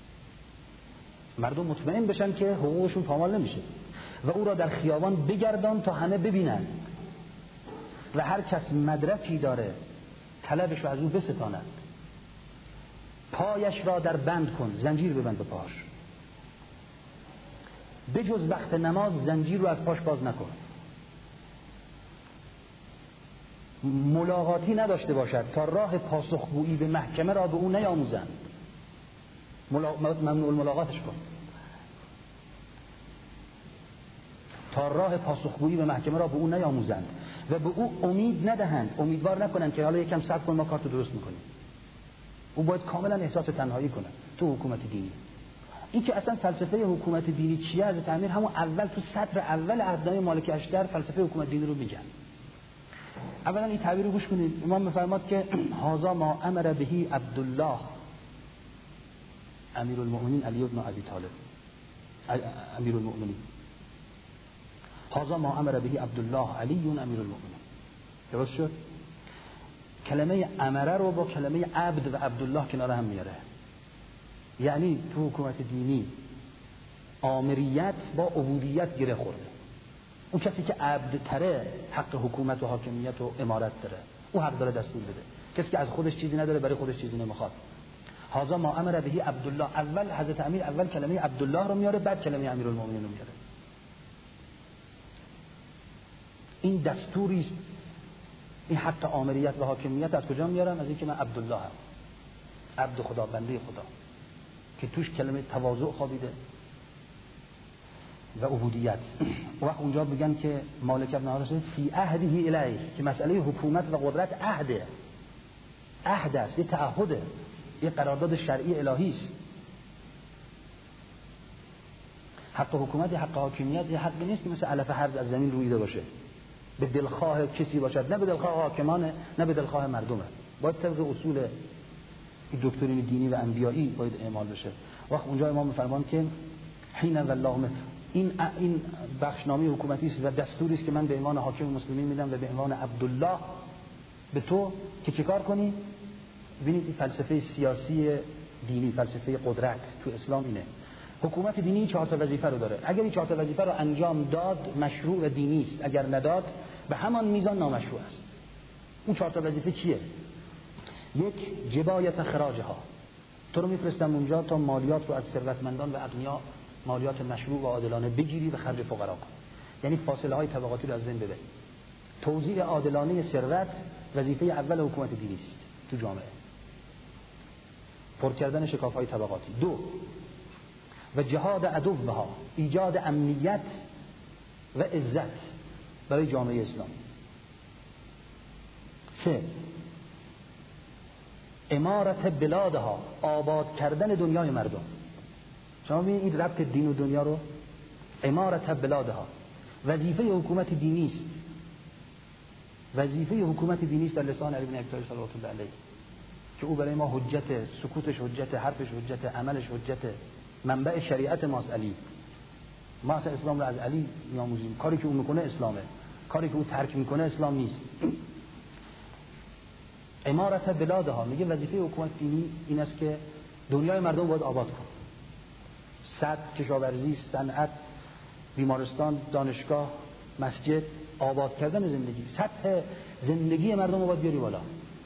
مردم مطمئن بشن که حقوقشون پامال نمیشه، و او را در خیابان بگردان تا همه ببینن و هر کس مدرکی داره طلبش رو از او بستاند. پایش را در بند کن، زنجیر ببند به پاش، بجز وقت نماز زنجیر رو از پاش باز نکن. ملاقاتی نداشته باشد تا راه پاسخگویی به محکمه را به او نیاموزند. ملا... ممنوع ملاقاتش کن تا راه پاسخگویی به محکمه را به او نیاموزند و به او امید ندهند، امیدوار نکنند که حالا یکم صبر کن ما کارتو درست میکنیم. او باید کاملا احساس تنهایی کنه تو حکومت دینی. این که اصلا فلسفه حکومت دینی چیه از تعمیر، همون اول تو سطر اول عهدنامه مالک اشتر فلسفه حکومت دینی رو میگن. اولا این تعبیر رو گوش کنید. امام میفرماد که هذا ما امر بهی عبدالله امیر المؤمنین علی بن ابی طالب، امیر المؤمنین، هذا ما امر بهی عبدالله علی امیر المؤمنین. درست شد؟ کلمه امره رو با کلمه عبد و عبدالله کنار هم میاره. یعنی تو حکومت دینی آمریت با عبودیت گره خورده. اون کسی که عبد تره حق حکومت و حاکمیت و امارت داره، او حق داره دستور بده. کسی که از خودش چیزی نداره برای خودش چیزی نمیخواد. هذا ما امر بهی عبدالله، اول حضرت امیر اول کلمه عبدالله رو میاره، بعد کلمه امیرالمومنین رو میاره. این دستوری است. این حق آمریت و حاکمیت از کجا میارم؟ از اینکه من عبدالله هم، عبد خدا، بنده خدا، که توش کلمه تواضع خوابیده و عبودیت. وقت اونجا بگن که مالک ابن حارث فی عهده الیه، که مسئله حکومت و قدرت عهده، عهد است، یه تعهده، یه قرارداد شرعی الهی است. حق حکومت، حق حاکمیت یه حقی نیست که مثل علف هرز از زمین رویده باشه، به دلخواه کسی باشد، نه به دلخواه حاکمانه نه به دلخواه مردمه. باید طبق اصول دکترین دینی و انبیایی باید اعمال بشه. وقت اونجا امام می‌فرمان که حین والله این این بخشنامه حکومتی است و دستوری است که من به عنوان حاکم مسلمین میدم و به عنوان عبدالله به تو که چیکار کنی. ببینید این فلسفه سیاسی دینی، فلسفه قدرت تو اسلام اینه. حکومت دینی چهار تا وظیفه رو داره. اگر این چهار تا وظیفه رو انجام داد مشروع و دینی است، اگر نداد به همان میزان نامشروع است. اون چهار تا وظیفه چیه؟ یک، جبایت خراجها، تو رو میفرستم اونجا تا مالیات رو از ثروتمندان و اغنیا، مالیات مشروع و عادلانه بگیری و خرج فقرا کن. یعنی فاصله های طبقاتی رو از بین ببری. توزیع عادلانه ثروت وظیفه اول حکومت دینی است تو جامعه. پر کردن شکاف های طبقاتی. دو، و جهاد عدوها، ایجاد امنیت و عزت برای جامعه اسلامی. سه، امارت بلادها، آباد کردن دنیای مردم. شما ببینید این ربط دین و دنیا رو. امارت بلادها وظیفه حکومت دینی است، وظیفه حکومت دینی است در لسان علی بن ابی طالب صلوات الله علیه، که او برای ما حجت، سکوتش حجت، حرفش حجت، عملش حجت، منبع شریعت ماست علی. ما اصلا اسلام رو از علی میآموزیم. کاری که او میکنه اسلامه، کاری که او ترک میکنه اسلام نیست. امارت بلادها، میگه وظیفه حکومت دینی این است که دنیای مردم باید آباد کن. صد، کشاورزی، صنعت، بیمارستان، دانشگاه، مسجد، آباد کردن زندگی، سطح زندگی مردم رو باید بیاری بالا.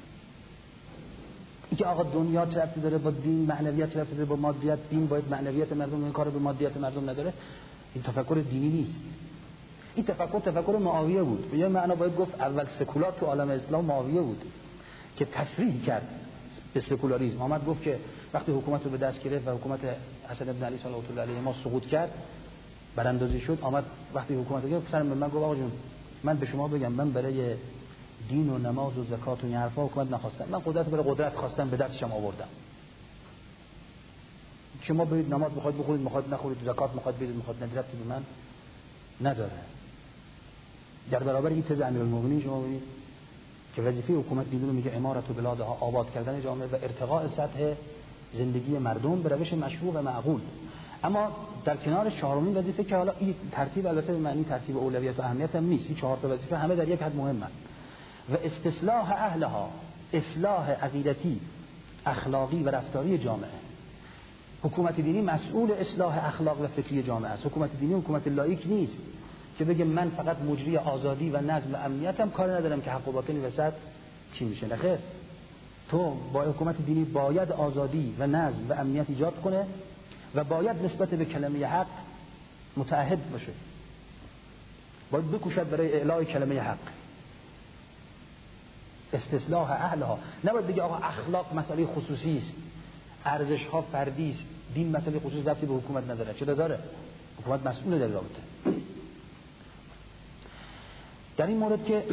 اینکه آقا دنیا چه ربطی داره با دین، معنویت چه ربطی داره با مادیت، دین باید معنویت مردم، این کار به مادیت مردم نداره، این تفکر دینی نیست. این تفکر تفکر معاویه بود. به یه معنا باید گفت اول سکولار تو عالم اسلام معاویه بود که تصریح کرد به سکولاریسم. آمد گفت که وقتی حکومت رو به دست گرفت و حکومت حسن بن علی صلوات الله علیه ما سقوط کرد، براندازی شد، آمد وقتی حکومت رو گرفت سرم به من گفت آقا جون من به شما بگم من برای دین و نماز و زکات و این حرفا حکومت نخواستم، من قدرت برای قدرت خواستم، به دستشم آوردم. شما برید نماز بخواید بخورید، میخواید نخورید، زکات میخواید بدید، میخواید ندید، ربطی به من نداره. در برابر این تز امیرالمومنین شما ببینید که وظیفه حکومت دینی رو میگه امارت و بلادها، آباد کردن جامعه و ارتقاء سطح زندگی مردم به روش مشروع و معقول. اما در کنار چهارمین وظیفه که حالا این ترتیب البته به معنی ترتیب اولویت و اهمیت هم نیست، این چهار تا وظیفه همه در یک حد مهمه. و استصلاح اهلها، اصلاح عقیدتی، اخلاقی و رفتاری جامعه. حکومت دینی مسئول اصلاح اخلاق و فکری جامعه است. حکومت دینی حکومت لایک نیست که بگه من فقط مجری آزادی و نظم و امنیتم، کار ندارم که حق و باطل وسط چی میشه. نخیر، تو با حکومت دینی باید آزادی و نظم و امنیت ایجاد کنه و باید نسبت به کلمه حق متعهد باشه، باید بکوشد برای اعلاء کلمه حق. استصلاح اهلها، نباید بگه آقا اخلاق مسئله خصوصی است، ارزش ها فردی است، دین مسئله خصوصی ربطی به حکومت نداره. چرا داره؟ حکومت مسئول در رابطه. در این مورد که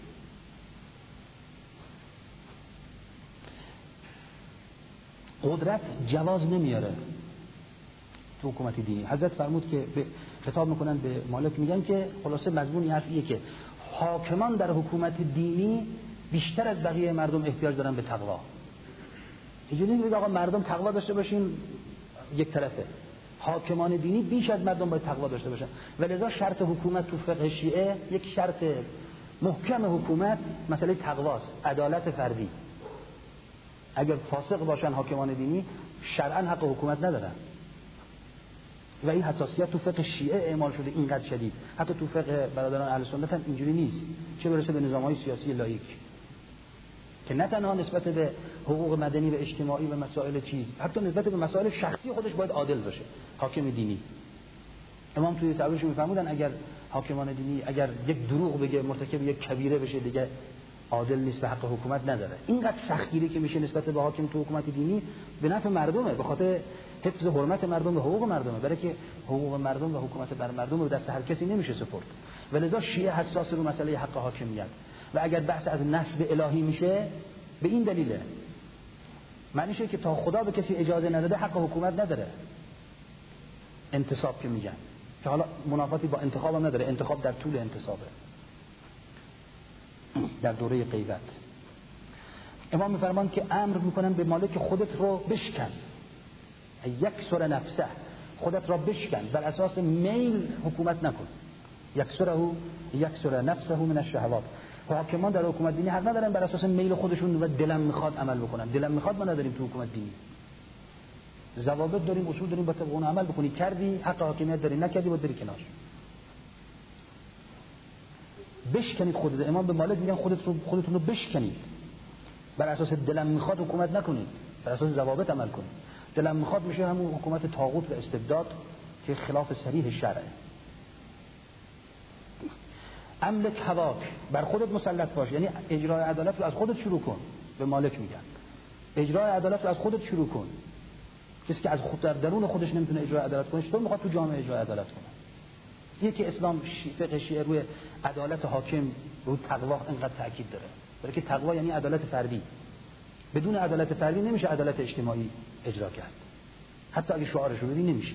قدرت جواز نمیاره تو حکومت دینی، حضرت فرمود که به خطاب میکنن به مالک، میگن که خلاصه مضمون این حرفیه که حاکمان در حکومت دینی بیشتر از بقیه مردم احتیاج دارن به تقوا. اینجوری نیست آقا مردم تقوا داشته باشین یک طرفه، حاکمان دینی بیش از مردم باید تقوا داشته باشن. ولذا شرط حکومت تو فقه شیعه، یک شرط محکم حکومت مسئله تقواست، عدالت فردی. اگر فاسق باشن حاکمان دینی شرعاً حق حکومت ندارن و این حساسیت تو فقه شیعه اعمال شده اینقدر شدید. حتی تو فقه برادران اهل سنت هم اینجوری نیست، چه برسه به نظام‌های سیاسی لایک که نه تنها نسبت به حقوق مدنی و اجتماعی و مسائل چیز، حتی نسبت به مسائل شخصی خودش باید عادل باشه حاکم دینی. امام توی تعبیرش می‌فرمودن اگر حاکمان دینی اگر یک دروغ بگه مرتکب یک کبیره بشه دیگه عادل نیست، به حق حکومت نداره. اینقدر سختگیری که میشه نسبت به حاکم تو حکومت دینی به نفع مردمه، به خاطر حفظ حرمت مردم و حقوق مردمه، برای که حقوق مردم و حکومت بر مردم رو دست هر کسی نمیشه سپرد. ولذا شیعه حساس رو مسئله حق حاکمیت و اگر بحث از نسب الهی میشه به این دلیله، معنیشه که تا خدا به کسی اجازه نداده حق حکومت نداره. انتصاب که میگن که حالا منافاتی با انتخاب هم نداره، انتخاب در طول انتصابه، در دوره غیبت. امام میفرمان که امر میکنن به مالک خودت رو بشکن، یک سر نفسه، خودت را بشکن، بر اساس میل حکومت نکن. یک سره یک سر نفسه من الشهوات. حاکمان در حکومت دینی حق ندارن بر اساس میل خودشون و دلم میخواد عمل بکنن. دلم میخواد ما نداریم تو حکومت دینی، ضوابط داریم، اصول داریم، با طبق اون عمل بکنی. کردی حق حاکمیت داری، نکردی باید بری کنار. بشکنید خودت. امام به مالک میگن خودت رو خودتون رو بشکنید، بر اساس دلم میخواد حکومت نکنید، بر اساس ضوابط عمل کنید. دلم میخواد میشه همون حکومت طاغوت و استبداد که خلاف صریح شرعه. املک هواک، بر خودت مسلط باش، یعنی اجرای عدالت رو از خودت شروع کن. به مالک میگن اجرای عدالت رو از خودت شروع کن. کسی که از خود در درون خودش نمیتونه اجرای عدالت کنه، چطور میخواد تو جامعه اجرای عدالت کنه؟ یکی اسلام فقه شیعه روی عدالت حاکم، روی تقوا اینقدر تاکید داره، برای که تقوا یعنی عدالت فردی. بدون عدالت فردی نمیشه عدالت اجتماعی اجرا کرد، حتی اگه شعارش رو بدی نمیشه.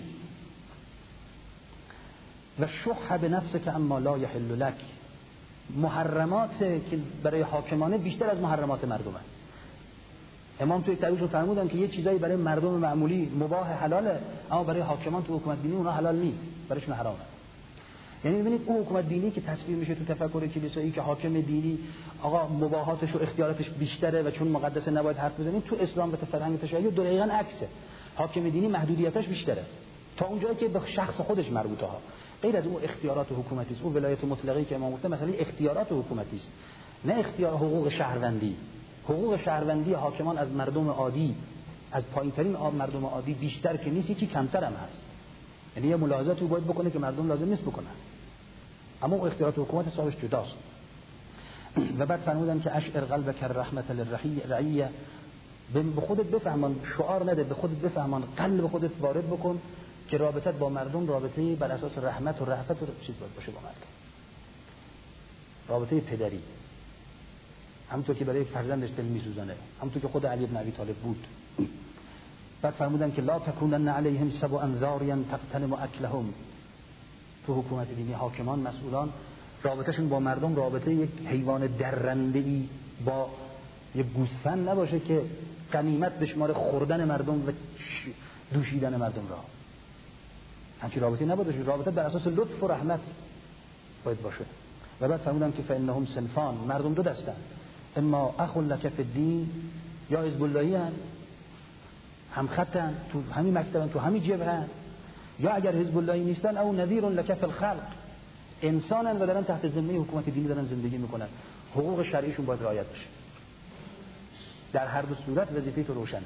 و شح به نفس که اما لا یحل لک، محرمات که برای حاکمانه بیشتر از محرمات مردمه. امام توی تعریفش فرمودن که یه چیزایی برای مردم معمولی مباح حلاله، اما برای حاکمان تو حکومت دینی اونها حلال نیست، برایشون حرامه. یعنی ببینید اون حکومت دینی که تصویر میشه تو تفکر کلیسایی که حاکم دینی آقا مباحاتش و اختیاراتش بیشتره و چون مقدسه نباید حرف بزنیم، تو اسلام و تو فرهنگ تشیع دقیقاً عکسه. حاکم دینی محدودیتاش بیشتره تا اونجایی که به شخص خودش مربوطه ها. غیر از اون اختیارات حکومتی است، اون ولایت مطلقه که امام گفته مثلا اختیارات حکومتی است، نه اختیار حقوق شهروندی. حقوق شهروندی حاکمان از مردم عادی، از پایین‌ترین مردم عادی بیشتر که نیست، یکی کمتر هم هست. یعنی یه ملاحظاتی باید بکنه که مردم لازم نیست بکنن، اما اون اختیارات حکومت صاحبش جداست. و بعد فرمودن که اشعر قلبک الرحمت للرعیه، به خودت بفهمان، شعار نده، به خودت بفهمان، قلب خودت وارد بکن که رابطت با مردم رابطه بر اساس رحمت و رحمت و چیز باید باشه با مردم، رابطه پدری، همونطور که برای یک فرزندش دل میسوزانه، همونطور که خود علی بن ابی طالب بود. بعد فرمودن که لا تکونن علیهم سبع ذاریا تقتنم اکلهم. تو حکومت دینی حاکمان، مسئولان، رابطهشون با مردم رابطه یک حیوان درنده‌ای با یک گوسفند نباشه که غنیمت بشماره خوردن مردم و دوشیدن مردم را. همچین رابطه نباشه، رابطه بر اساس لطف و رحمت باید باشه. و بعد فرمودن که فانهم صنفان، مردم دو دستن، اما اخ لک فی الدین، یا حزب اللهی ان، هم خطن، تو همین مکتبن، تو همین جبهن، یا اگر حزب اللهی نیستن او نذیر لک فی الخلق، انسانن و دارن تحت ذمه حکومت دینی دارن زندگی میکنن، حقوق شرعیشون باید رعایت بشه. در هر دو صورت وظیفه تو روشنه.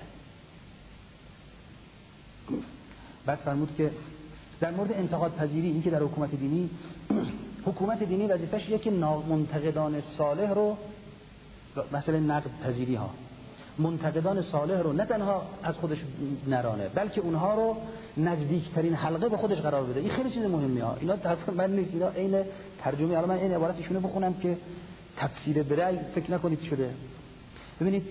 بعد فرمود که در مورد انتقاد پذیری، این که در حکومت دینی حکومت دینی وظیفه‌ش یکی منتقدان صالح رو، مثلا نقد پذیری ها، منتقدان صالح رو نه تنها از خودش نرانه، بلکه اونها رو نزدیکترین حلقه به خودش قرار بده. این خیلی چیز مهمی ها، اینا طرف من نیست، اینا عین ترجمه. حالا من این عبارت ایشونو بخونم که تفسیر برای فکر نکنید شده. ببینید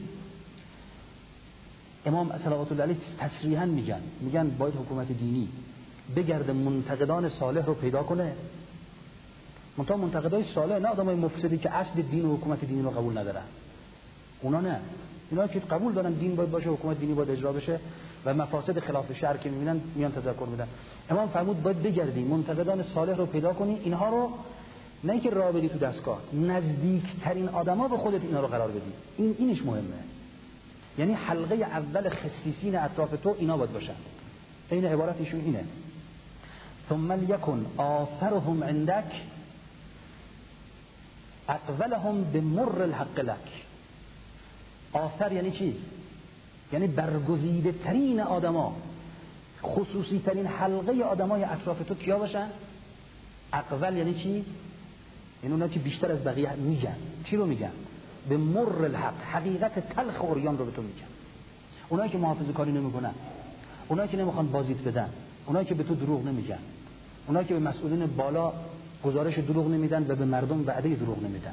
امام صلوات الله علیه تصریحا میگن میگن باید حکومت دینی بگرده منتقدان صالح رو پیدا کنه. منتها منتقدای صالح نه آدمای مفسدی که اصل دین و حکومت دینی رو قبول ندارن، اونا نه. اینا که قبول دارن دین باید باشه، حکومت دینی باید اجرا بشه و مفاسد خلاف شرع که میبینن میان تذکر میدن. امام فرمود باید بگردی منتقدان صالح رو پیدا کنی، اینها رو نه اینکه راه بدی تو دستگاه، نزدیکترین آدما به خودت اینا رو قرار بدی. این اینش مهمه. یعنی حلقه اول خصیصین اطراف تو اینا باید باشن. این عبارت ایشون اینه: ثم لیکن آثرهم عندك اقولهم بمر الحق لك. آثر یعنی چی؟ یعنی برگزیده ترین آدما، خصوصی ترین حلقه آدمای اطراف تو کیا باشن؟ اقول یعنی چی؟ این اونا که بیشتر از بقیه میگن. چی رو میگن؟ به مر الحق، حقیقت تلخ اوریان رو به تو میگن. اونایی که محافظه کاری نمیکنن، اونایی که نمیخوان بازیت بدن، اونایی که به تو دروغ نمیگن، اونایی که به مسئولین بالا گزارش دروغ نمیدن و به مردم وعده دروغ نمیدن.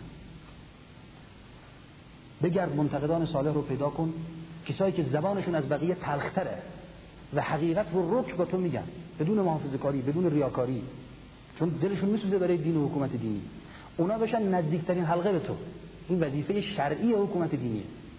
بگرد منتقدان صالح رو پیدا کن، کسایی که زبانشون از بقیه تلختره و حقیقت رو رک با تو میگن، بدون محافظه کاری، بدون ریاکاری، چون دلشون میسوزه برای دین و حکومت دینی. اونا بشن نزدیکترین حلقه به تو. این وظیفه شرعی حکومت دینیه.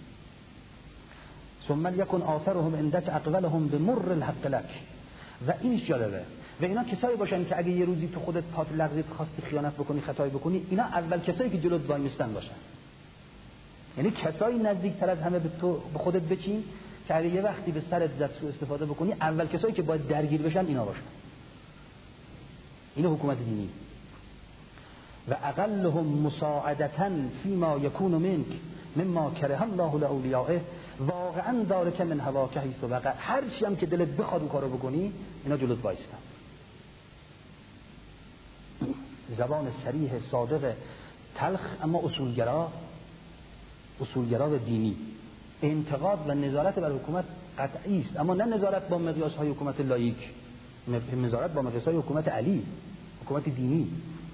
ثم یکن آثرهم عندك اقولهم بمر الحق لك. و اینش جالبه. و اینا کسایی باشن که اگه یه روزی تو خودت پات لغزید، خواستی خیانت بکنی، خطایی بکنی، اینا اول کسایی که جلوت وای میستن باشن. یعنی کسایی نزدیکتر از همه به تو به خودت بچین که اگه یه وقتی به سرت زد سوء استفاده بکنی، اول کسایی که باید درگیر بشن اینا باشن. این حکومت دینی. و اقلهم مساعدتا فيما يكون منك مما كره الله لاولیائه واقعا دارک من هواک حیث وقع. هر چی هم که دلت بخواد اون کارو بکنی، اینا جلوت وایستن. زبان صریح، صادق، تلخ، اما اصولگرا، اصولگرا و دینی. انتقاد و نظارت بر حکومت قطعی است، اما نه نظارت با مقیاس‌های حکومت لاییک، نظارت با مقیاس‌های حکومت علی، حکومت دینی.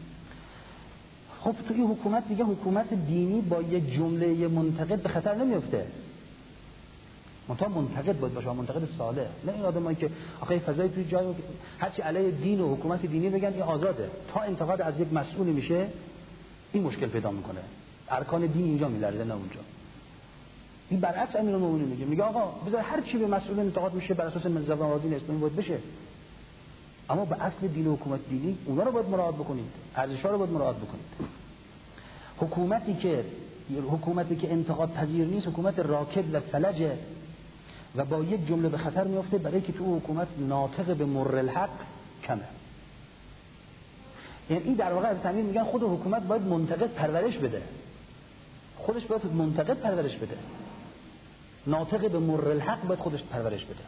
خب تو این حکومت دیگه حکومت دینی با یه جمله منتقد به خطر نمیفته. منتها منتقد باید باشه، منتقد صالح، نه این آدمایی که آخه فضای توی جای هرچی علیه دین و حکومت دینی بگن این آزاده، تا انتقاد از یک مسئولی میشه این مشکل پیدا میکنه. ارکان دین اینجا میلرزه نه اونجا. این برعکس امیرالمومنین میگه میگه آقا بذار هر چی به مسئول انتقاد میشه بر اساس زبان واضح اسلامی باید بشه، اما به اصل دین و حکومت دینی اونا رو باید مراعات بکنید، ارزش‌ها رو باید مراعات بکنید. حکومتی که حکومتی که انتقاد پذیر نیست حکومت راکد و فلجه و با یک جمله به خطر میفته، برای که تو حکومت ناطق به مر الحق کمه. یعنی این در واقع از تعمیر میگن خود حکومت باید منتقد پرورش بده، خودش باید منتقد پرورش بده، ناطق به مر الحق باید خودش پرورش بده.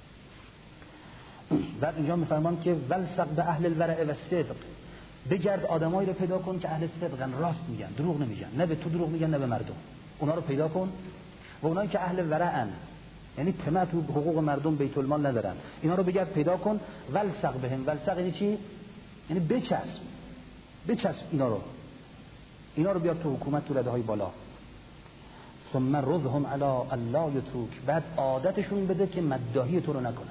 بعد اینجا میفرمان که ولصق به اهل الورع و الصدق، بگرد آدمایی رو پیدا کن که اهل صدقن، راست میگن، دروغ نمیگن، نه به تو دروغ میگن نه به مردم، اونا رو پیدا کن. و اونایی که اهل ورعن، یعنی طمع تو حقوق مردم بیت المال ندارن، اینا رو بگرد پیدا کن. ولصق بهم، ولصق یعنی چی؟ یعنی بچسب، بچسب اینا رو، اینا رو بیار تو حکومت، تو رده های بالا. ثم رضهم علی الله یترک، بعد عادتشون بده که مداحی تو رو نکنن.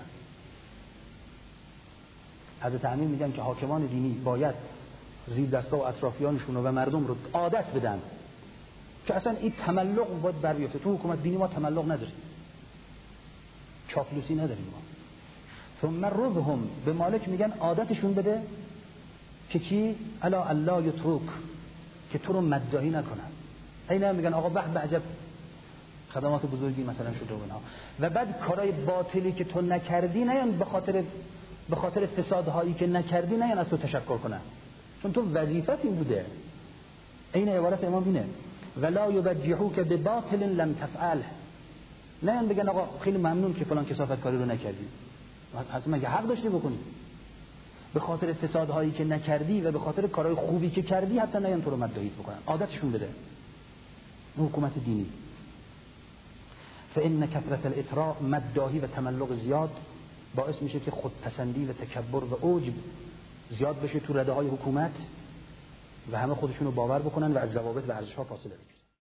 از تعمیم میگن که حاکمان دینی باید زیر دستا و اطرافیانشون و مردم رو عادت بدن که اصلا این تملق باید بر بیفته. تو حکومت دینی ما تملق نداریم، چاپلوسی نداریم ما. ثم رضهم، به مالک میگن عادتشون بده که کی؟ الا الله یترک، که تو رو مداحی نکنن. اینا میگن آقا به به عجب خدمات بزرگی مثلا شده و اینا، و بعد کارهای باطلی که تو نکردی نیان به خاطر به خاطر فسادهایی که نکردی نیان از تو تشکر کنن، چون تو وظیفت این بوده. این عبارت امام اینه، ولا یبجحوک بباطل لم تفعل، نیان بگن آقا خیلی ممنون که فلان کثافت کاری رو نکردی، اصلا مگه حق داشتی بکنی؟ به خاطر فسادهایی که نکردی و به خاطر کارهای خوبی که کردی حتی نیان تو رو مداحیت بکنن، عادتشون بده. حکومت دینی فإن کثرة الاطراء، مداحی و تملق زیاد باعث میشه که خودپسندی و تکبر و عجب زیاد بشه تو رده های حکومت و همه خودشونو باور بکنن و از ضوابط و ارزش‌ها فاصله بگیرن.